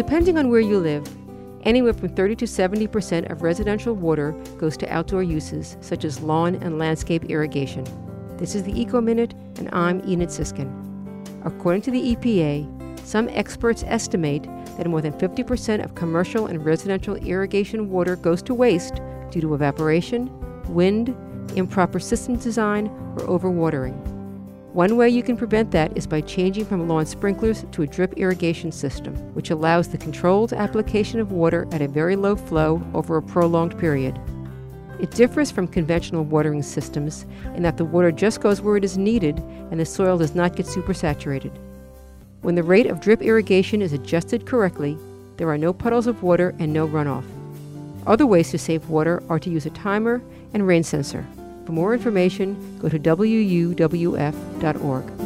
depending on where you live, anywhere from 30 to 70% of residential water goes to outdoor uses, such as lawn and landscape irrigation. This is the Eco Minute, and I'm Enid Siskin. According to the EPA, some experts estimate that more than 50% of commercial and residential irrigation water goes to waste due to evaporation, wind, improper system design, or overwatering. One way you can prevent that is by changing from lawn sprinklers to a drip irrigation system, which allows the controlled application of water at a very low flow over a prolonged period. It differs from conventional watering systems in that the water just goes where it is needed and the soil does not get supersaturated. When the rate of drip irrigation is adjusted correctly, there are no puddles of water and no runoff. Other ways to save water are to use a timer and rain sensor. For more information, go to wuwf.org.